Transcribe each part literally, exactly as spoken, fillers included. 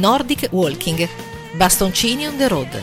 Nordic Walking, bastoncini on the road.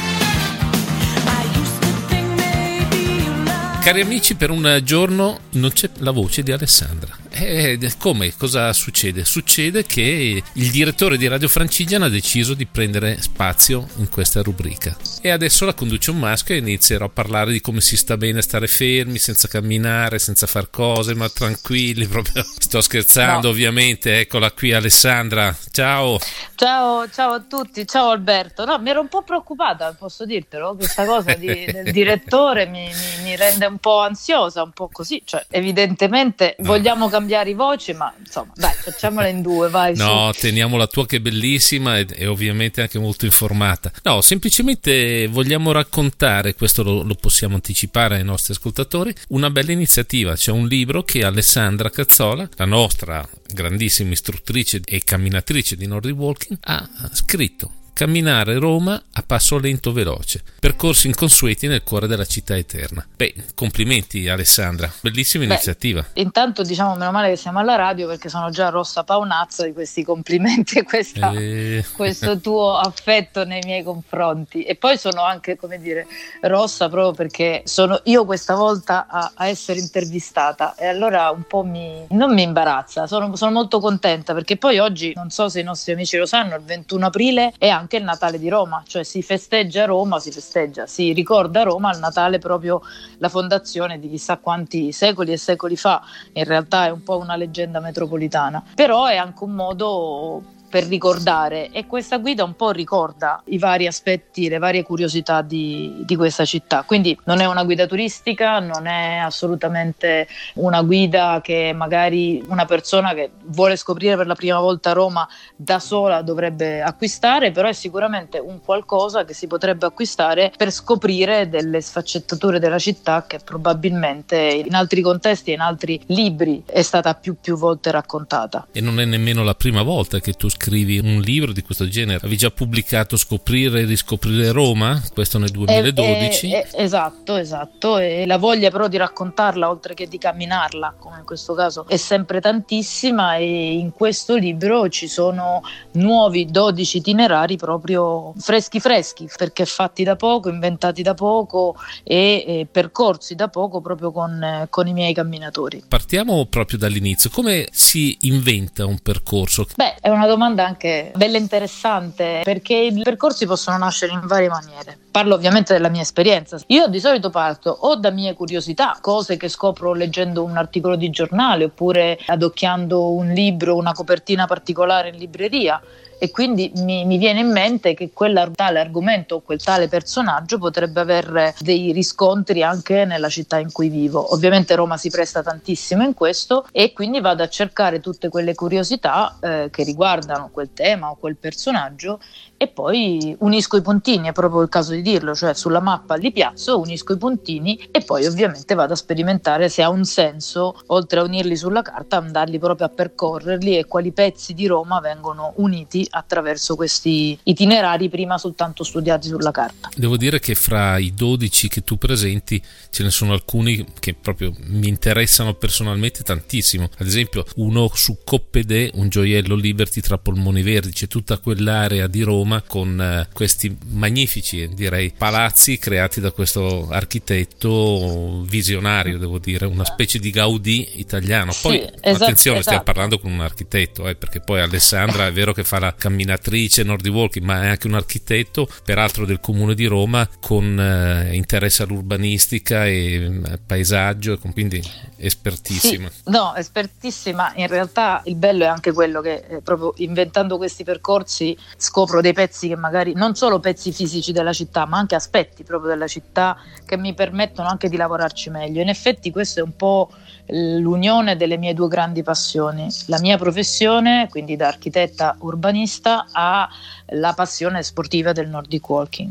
Cari amici, per un giorno non c'è la voce di Alessandra. E come? Cosa succede? Succede che il direttore di Radio Francigena ha deciso di prendere spazio in questa rubrica e adesso la conduce un maschio e inizierò a parlare di come si sta bene stare fermi, senza camminare, senza far cose, ma tranquilli, proprio. Sto scherzando, no. Ovviamente. Eccola qui Alessandra, ciao. Ciao, ciao a tutti, ciao Alberto. No, mi ero un po' preoccupata, posso dirtelo, questa cosa di, del direttore mi, mi, mi rende un po' ansiosa, un po' così, cioè evidentemente no. vogliamo cambiare i voci, ma insomma dai, facciamola in due, vai. No, su. Teniamo la tua che è bellissima e, e ovviamente anche molto informata. No, semplicemente vogliamo raccontare, questo lo, lo possiamo anticipare ai nostri ascoltatori, una bella iniziativa. C'è un libro che Alessandra Cazzola, la nostra grandissima istruttrice e camminatrice di Nordic Walking, ha scritto. Camminare Roma a passo lento veloce, percorsi inconsueti nel cuore della città eterna. Beh, complimenti Alessandra, bellissima Beh, iniziativa. Intanto diciamo meno male che siamo alla radio, perché sono già rossa paonazzo di questi complimenti e questa, eh... questo tuo affetto nei miei confronti. E poi sono anche, come dire, rossa proprio perché sono io questa volta a, a essere intervistata, e allora un po' mi non mi imbarazza, sono, sono molto contenta, perché poi oggi, non so se i nostri amici lo sanno, il ventuno aprile è anche anche il Natale di Roma, cioè si festeggia Roma, si festeggia, si ricorda Roma al Natale, proprio la fondazione di chissà quanti secoli e secoli fa. In realtà è un po' una leggenda metropolitana, però è anche un modo per ricordare, e questa guida un po' ricorda i vari aspetti, le varie curiosità di, di questa città. Quindi non è una guida turistica, non è assolutamente una guida che magari una persona che vuole scoprire per la prima volta Roma da sola dovrebbe acquistare, però è sicuramente un qualcosa che si potrebbe acquistare per scoprire delle sfaccettature della città che probabilmente in altri contesti e in altri libri è stata più più volte raccontata. E non è nemmeno la prima volta che tu scrivi un libro di questo genere. Avevi già pubblicato Scoprire e riscoprire Roma, questo nel duemiladodici. Eh, eh, esatto, esatto. E la voglia però di raccontarla, oltre che di camminarla, come in questo caso, è sempre tantissima, e in questo libro ci sono nuovi dodici itinerari proprio freschi freschi, perché fatti da poco, inventati da poco e, e percorsi da poco proprio con, eh, con i miei camminatori. Partiamo proprio dall'inizio. Come si inventa un percorso? Beh, è una domanda anche bella interessante, perché i percorsi possono nascere in varie maniere. Parlo ovviamente della mia esperienza. Io di solito parto o da mie curiosità, cose che scopro leggendo un articolo di giornale oppure adocchiando un libro, una copertina particolare in libreria, e quindi mi, mi viene in mente che quel tale argomento o quel tale personaggio potrebbe avere dei riscontri anche nella città in cui vivo. Ovviamente Roma si presta tantissimo in questo, e quindi vado a cercare tutte quelle curiosità eh, che riguardano quel tema o quel personaggio, e poi unisco i puntini, è proprio il caso di dirlo, cioè sulla mappa li piazzo, unisco i puntini e poi ovviamente vado a sperimentare se ha un senso, oltre a unirli sulla carta, andarli proprio a percorrerli, e quali pezzi di Roma vengono uniti attraverso questi itinerari prima soltanto studiati sulla carta. Devo dire che fra i dodici che tu presenti ce ne sono alcuni che proprio mi interessano personalmente tantissimo. Ad esempio uno su Coppedè, un gioiello Liberty tra polmoni verdi. C'è tutta quell'area di Roma con eh, questi magnifici, direi, palazzi creati da questo architetto visionario, devo dire, una specie di Gaudì italiano. Poi sì, esatto, attenzione, esatto. Stiamo parlando con un architetto, eh, perché poi Alessandra è vero che fa la camminatrice Nordic Walking, ma è anche un architetto, peraltro del comune di Roma, con eh, interesse all'urbanistica e eh, paesaggio, e con, quindi espertissima. Sì, no, espertissima. In realtà il bello è anche quello che eh, proprio inventando questi percorsi scopro dei pezzi che magari non solo pezzi fisici della città, ma anche aspetti proprio della città che mi permettono anche di lavorarci meglio. In effetti questo è un po' l'unione delle mie due grandi passioni, la mia professione, quindi da architetta urbanista, a la passione sportiva del Nordic Walking.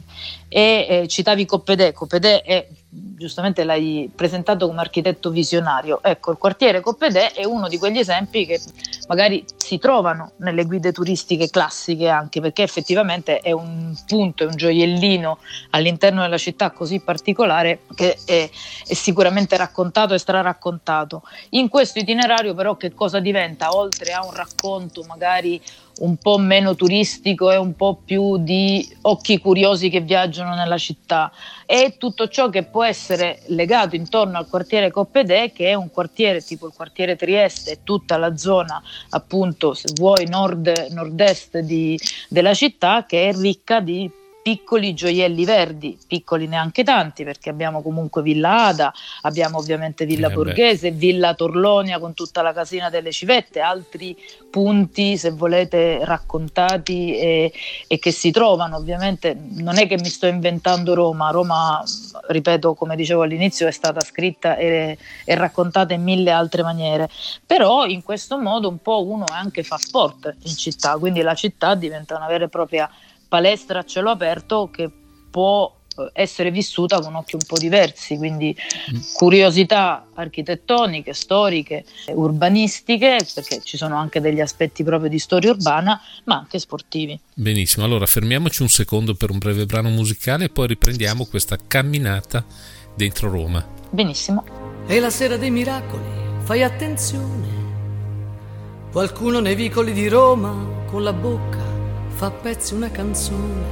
E eh, citavi Coppedè, Coppedè è, giustamente l'hai presentato come architetto visionario. Ecco, il quartiere Coppedè è uno di quegli esempi che magari si trovano nelle guide turistiche classiche, anche perché effettivamente è un punto, è un gioiellino all'interno della città così particolare che è, è sicuramente raccontato e straraccontato. In questo itinerario però che cosa diventa? Oltre a un racconto magari un po' meno turistico e un po' più di occhi curiosi che viaggiano nella città, e tutto ciò che può essere legato intorno al quartiere Coppedè, che è un quartiere tipo il quartiere Trieste e tutta la zona, appunto, se vuoi, nord, nord-est di, della città, che è ricca di piccoli gioielli verdi, piccoli neanche tanti, perché abbiamo comunque Villa Ada, abbiamo ovviamente Villa eh Borghese, beh. Villa Torlonia con tutta la casina delle civette, altri punti, se volete, raccontati e, e che si trovano. Ovviamente non è che mi sto inventando Roma, Roma, ripeto, come dicevo all'inizio, è stata scritta e, e raccontata in mille altre maniere, però in questo modo un po' uno anche fa sport in città, quindi la città diventa una vera e propria palestra a cielo aperto che può essere vissuta con occhi un po' diversi, quindi curiosità architettoniche, storiche, urbanistiche, perché ci sono anche degli aspetti proprio di storia urbana, ma anche sportivi. Benissimo, allora fermiamoci un secondo per un breve brano musicale e poi riprendiamo questa camminata dentro Roma. Benissimo. È la sera dei miracoli, fai attenzione, qualcuno nei vicoli di Roma con la bocca fa a pezzi una canzone.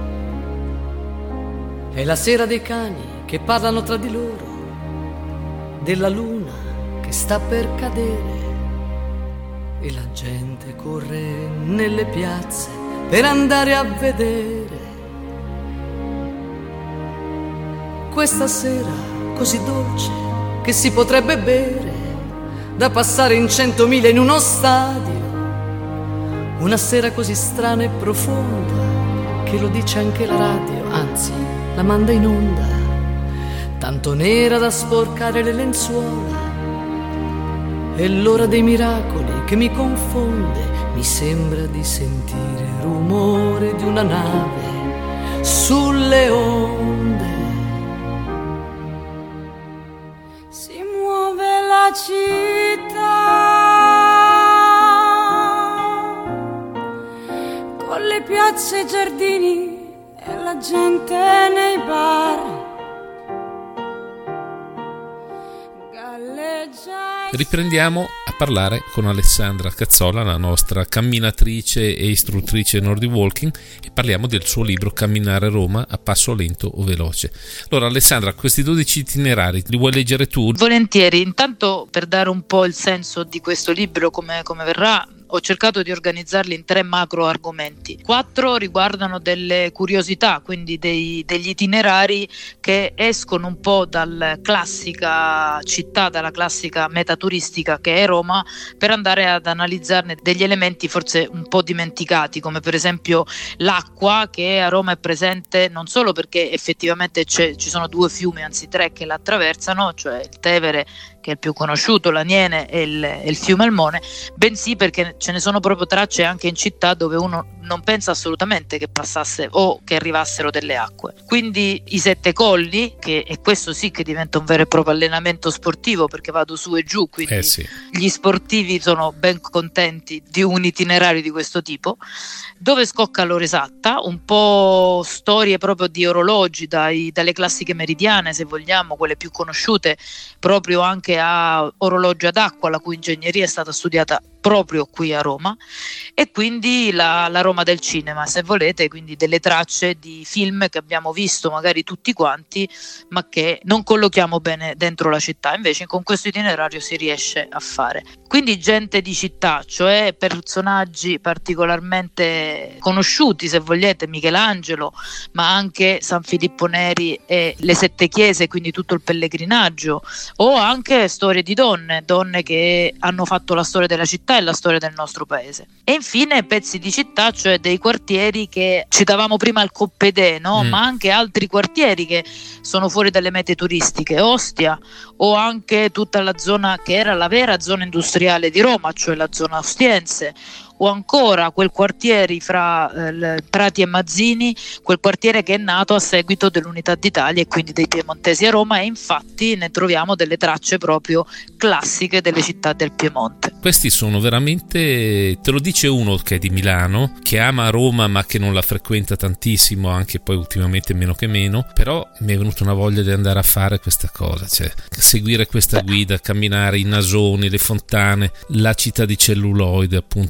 È la sera dei cani che parlano tra di loro, della luna che sta per cadere, e la gente corre nelle piazze per andare a vedere. Questa sera così dolce che si potrebbe bere, da passare in centomila in uno stadio. Una sera così strana e profonda che lo dice anche la radio, anzi la manda in onda, tanto nera da sporcare le lenzuola. È l'ora dei miracoli che mi confonde, mi sembra di sentire il rumore di una nave sulle onde. Si muove la città con le piazze e giardini e la gente nei bar galleggia. Riprendiamo a parlare con Alessandra Cazzola, la nostra camminatrice e istruttrice Nordic Walking, e parliamo del suo libro Camminare Roma a passo lento o veloce. Allora Alessandra, questi dodici itinerari li vuoi leggere tu? Volentieri. Intanto, per dare un po' il senso di questo libro, come, come verrà, ho cercato di organizzarli in tre macro argomenti. Quattro riguardano delle curiosità, quindi dei, degli itinerari che escono un po' dalla classica città, dalla classica meta turistica che è Roma, per andare ad analizzarne degli elementi forse un po' dimenticati, come per esempio l'acqua, che a Roma è presente non solo perché effettivamente c'è, ci sono due fiumi, anzi tre, che la attraversano, cioè il Tevere, che è il più conosciuto, l'Aniene e il, e il fiume Almone, bensì perché ce ne sono proprio tracce anche in città dove uno non pensa assolutamente che passasse o che arrivassero delle acque. Quindi i sette colli, che e questo sì che diventa un vero e proprio allenamento sportivo, perché vado su e giù, quindi eh sì. Gli sportivi sono ben contenti di un itinerario di questo tipo. Dove scocca l'ora esatta, un po' storie proprio di orologi, dai, dalle classiche meridiane, se vogliamo, quelle più conosciute, proprio anche a orologio ad acqua, la cui ingegneria è stata studiata proprio qui a Roma, e quindi la, la Roma del cinema, se volete, quindi delle tracce di film che abbiamo visto magari tutti quanti, ma che non collochiamo bene dentro la città. Invece con questo itinerario si riesce a fare. Quindi gente di città, cioè personaggi particolarmente conosciuti, se vogliete, Michelangelo, ma anche San Filippo Neri e le sette chiese, quindi tutto il pellegrinaggio, o anche storie di donne, donne che hanno fatto la storia della città e la storia del nostro paese. E infine pezzi di città, cioè dei quartieri che citavamo prima, il Coppedè, no? Mm. Ma anche altri quartieri che sono fuori dalle mete turistiche, Ostia, o anche tutta la zona che era la vera zona industriale di Roma, cioè la zona ostiense, o ancora quel quartiere fra eh, Prati e Mazzini, quel quartiere che è nato a seguito dell'Unità d'Italia e quindi dei piemontesi a Roma, e infatti ne troviamo delle tracce proprio classiche delle città del Piemonte. Questi sono veramente, te lo dice uno che è di Milano, che ama Roma ma che non la frequenta tantissimo, anche poi ultimamente meno che meno, però mi è venuta una voglia di andare a fare questa cosa, cioè seguire questa guida, camminare i nasoni, le fontane, la città di celluloide, appunto le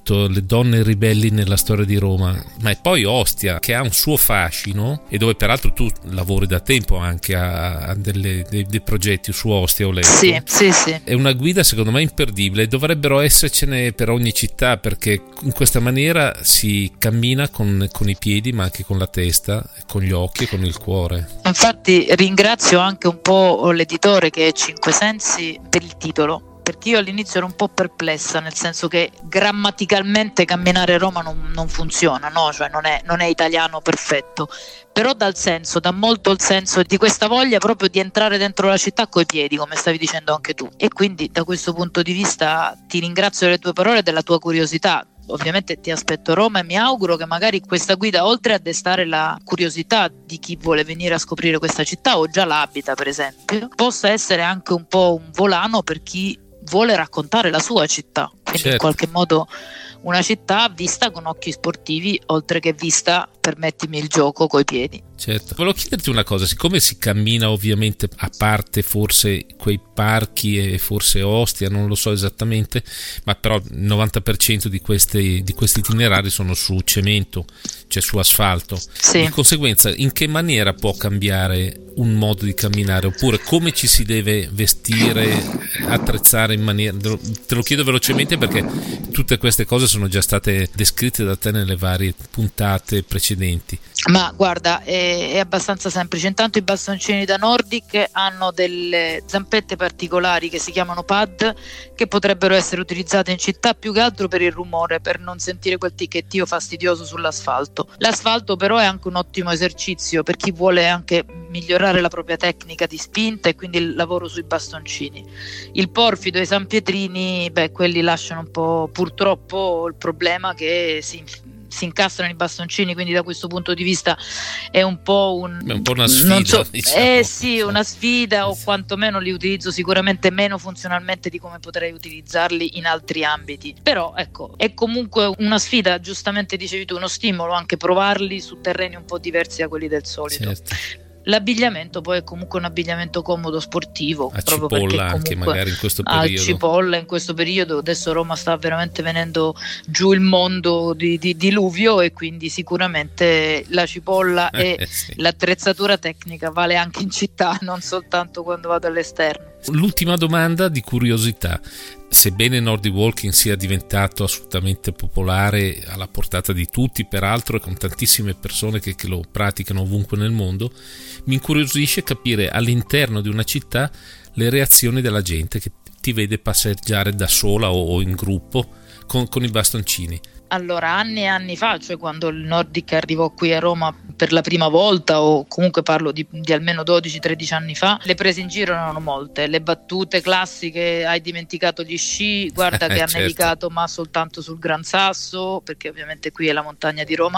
delle donne ribelli nella storia di Roma, ma è poi Ostia, che ha un suo fascino e dove peraltro tu lavori da tempo anche a, a delle, dei, dei progetti su Ostia, ho letto. Sì, sì, sì. È una guida secondo me imperdibile, dovrebbero essercene per ogni città, perché in questa maniera si cammina con, con i piedi ma anche con la testa, con gli occhi e con il cuore. Infatti ringrazio anche un po' l'editore che è Cinque Sensi per il titolo, perché io all'inizio ero un po' perplessa, nel senso che grammaticalmente camminare Roma non, non funziona, no? Cioè non è, non è italiano perfetto, però dà il senso, dà molto il senso di questa voglia proprio di entrare dentro la città coi piedi, come stavi dicendo anche tu, e quindi da questo punto di vista ti ringrazio delle tue parole e della tua curiosità. Ovviamente ti aspetto a Roma e mi auguro che magari questa guida, oltre a destare la curiosità di chi vuole venire a scoprire questa città o già l'abita per esempio, possa essere anche un po' un volano per chi vuole raccontare la sua città, quindi certo. In qualche modo una città vista con occhi sportivi, oltre che vista, permettimi il gioco, coi piedi. Certo, volevo chiederti una cosa, siccome si cammina ovviamente, a parte forse quei parchi e forse Ostia, non lo so esattamente, ma però il novanta per cento di questi, di questi itinerari sono su cemento, cioè su asfalto. Sì. Di conseguenza, in che maniera può cambiare un modo di camminare, oppure come ci si deve vestire, attrezzare in maniera... Te lo chiedo velocemente perché tutte queste cose sono già state descritte da te nelle varie puntate precedenti. Ma guarda, è, è abbastanza semplice. Intanto i bastoncini da Nordic hanno delle zampette particolari che si chiamano pad, che potrebbero essere utilizzate in città più che altro per il rumore, per non sentire quel ticchettio fastidioso sull'asfalto. L'asfalto però è anche un ottimo esercizio per chi vuole anche migliorare la propria tecnica di spinta e quindi il lavoro sui bastoncini. Il porfido e i sanpietrini, beh, quelli lasciano un po' purtroppo il problema che si si incastrano i bastoncini, quindi da questo punto di vista è un po' un, è un po' una sfida, non so, diciamo. Eh sì, una sfida, o quantomeno li utilizzo sicuramente meno funzionalmente di come potrei utilizzarli in altri ambiti, però ecco, è comunque una sfida, giustamente dicevi tu, uno stimolo anche provarli su terreni un po' diversi da quelli del solito. Certo. L'abbigliamento poi è comunque un abbigliamento comodo, sportivo, a proprio cipolla anche magari in questo periodo. A cipolla in questo periodo, adesso Roma sta veramente venendo giù il mondo di, di diluvio, e quindi sicuramente la cipolla e eh, sì. l'attrezzatura tecnica vale anche in città, non soltanto quando vado all'esterno. L'ultima domanda di curiosità: sebbene Nordic Walking sia diventato assolutamente popolare, alla portata di tutti peraltro, e con tantissime persone che, che lo praticano ovunque nel mondo, mi incuriosisce capire all'interno di una città le reazioni della gente che ti vede passeggiare da sola o, o in gruppo con, con i bastoncini. Allora, anni e anni fa, cioè quando il Nordic arrivò qui a Roma per la prima volta, o comunque parlo di, di almeno dodici tredici anni fa, le prese in giro erano molte, le battute classiche: hai dimenticato gli sci, guarda che ha certo. nevicato ma soltanto sul Gran Sasso, perché ovviamente qui è la montagna di Roma,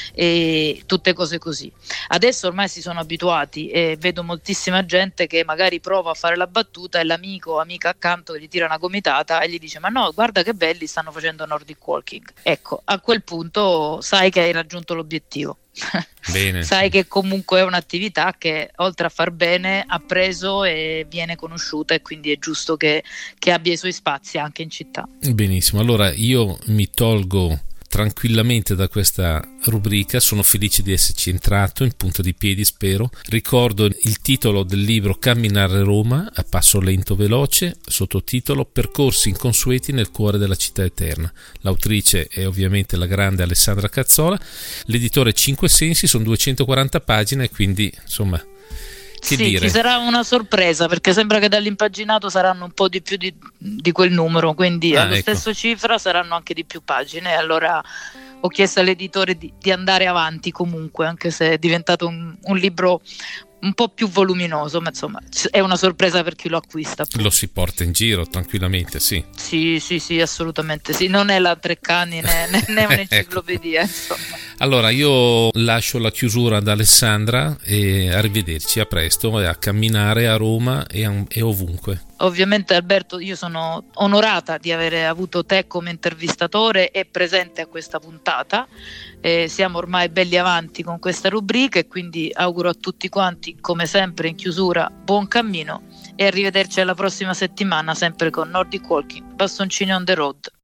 e tutte cose così. Adesso ormai si sono abituati e vedo moltissima gente che magari prova a fare la battuta e l'amico o amica accanto che gli tira una gomitata e gli dice: ma no, guarda che belli, stanno facendo Nordic Walking. Ecco, a quel punto sai che hai raggiunto l'obiettivo. Bene. Sai che comunque è un'attività che, oltre a far bene, ha preso e viene conosciuta, e quindi è giusto che, che abbia i suoi spazi anche in città. Benissimo, allora io mi tolgo tranquillamente da questa rubrica, sono felice di esserci entrato in punta di piedi, spero. Ricordo il titolo del libro: Camminare Roma a passo lento veloce, sottotitolo Percorsi inconsueti nel cuore della città eterna. L'autrice è ovviamente la grande Alessandra Cazzola, l'editore Cinque Sensi, sono duecentoquaranta pagine, quindi insomma, che sì, dire? Ci sarà una sorpresa, perché sembra che dall'impaginato saranno un po' di più di, di quel numero, quindi ah, allo ecco. stesso cifra saranno anche di più pagine. Allora ho chiesto all'editore di, di andare avanti comunque, anche se è diventato un, un libro un po' più voluminoso, ma insomma è una sorpresa per chi lo acquista. Lo si porta in giro tranquillamente, sì. Sì, sì, sì, assolutamente sì. Non è la Treccani né, né, né un'enciclopedia, ecco. Insomma. Allora io lascio la chiusura ad Alessandra e arrivederci, a presto, e a camminare a Roma e, a, e ovunque. Ovviamente Alberto, io sono onorata di aver avuto te come intervistatore e presente a questa puntata. Eh, siamo ormai belli avanti con questa rubrica, e quindi auguro a tutti quanti, come sempre in chiusura, buon cammino e arrivederci alla prossima settimana, sempre con Nordic Walking, bastoncini on the road.